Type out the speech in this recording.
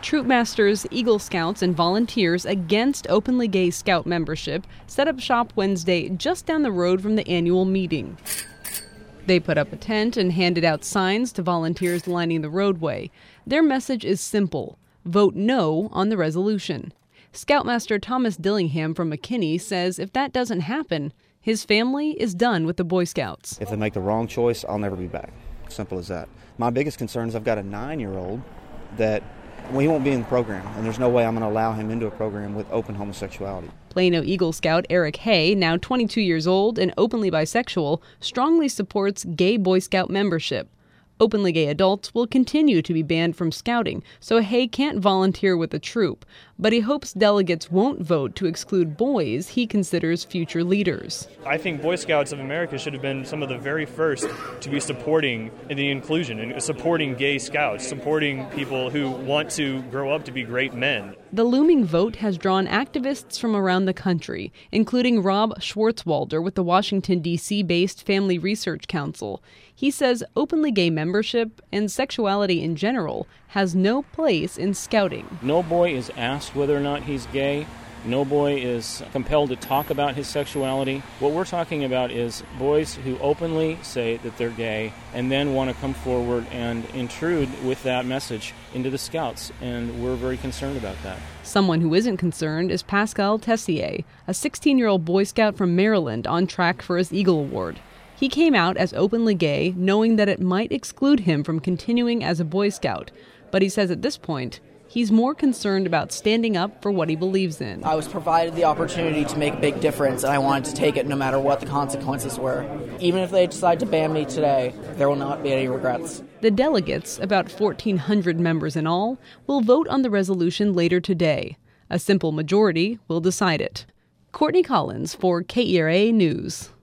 Troopmasters, Eagle Scouts, and volunteers against openly gay Scout membership set up shop Wednesday just down the road from the annual meeting. They put up a tent and handed out signs to volunteers lining the roadway. Their message is simple: vote no on the resolution. Scoutmaster Thomas Dillingham from McKinney says if that doesn't happen, his family is done with the Boy Scouts. If they make the wrong choice, I'll never be back. Simple as that. My biggest concern is I've got a 9-year-old that he won't be in the program, and there's no way I'm going to allow him into a program with open homosexuality. Plano Eagle Scout Eric Hay, now 22 years old and openly bisexual, strongly supports gay Boy Scout membership. Openly gay adults will continue to be banned from scouting, so Hay can't volunteer with the troop. But he hopes delegates won't vote to exclude boys he considers future leaders. I think Boy Scouts of America should have been some of the very first to be supporting the inclusion and supporting gay scouts, supporting people who want to grow up to be great men. The looming vote has drawn activists from around the country, including Rob Schwartzwalder with the Washington, D.C.-based Family Research Council. He says openly gay membership and sexuality in general has no place in scouting. No boy is asked whether or not he's gay. No boy is compelled to talk about his sexuality. What we're talking about is boys who openly say that they're gay and then want to come forward and intrude with that message into the Scouts, and we're very concerned about that. Someone who isn't concerned is Pascal Tessier, a 16-year-old Boy Scout from Maryland on track for his Eagle Award. He came out as openly gay, knowing that it might exclude him from continuing as a Boy Scout. But he says at this point, he's more concerned about standing up for what he believes in. I was provided the opportunity to make a big difference, and I wanted to take it no matter what the consequences were. Even if they decide to ban me today, there will not be any regrets. The delegates, about 1,400 members in all, will vote on the resolution later today. A simple majority will decide it. Courtney Collins for KERA News.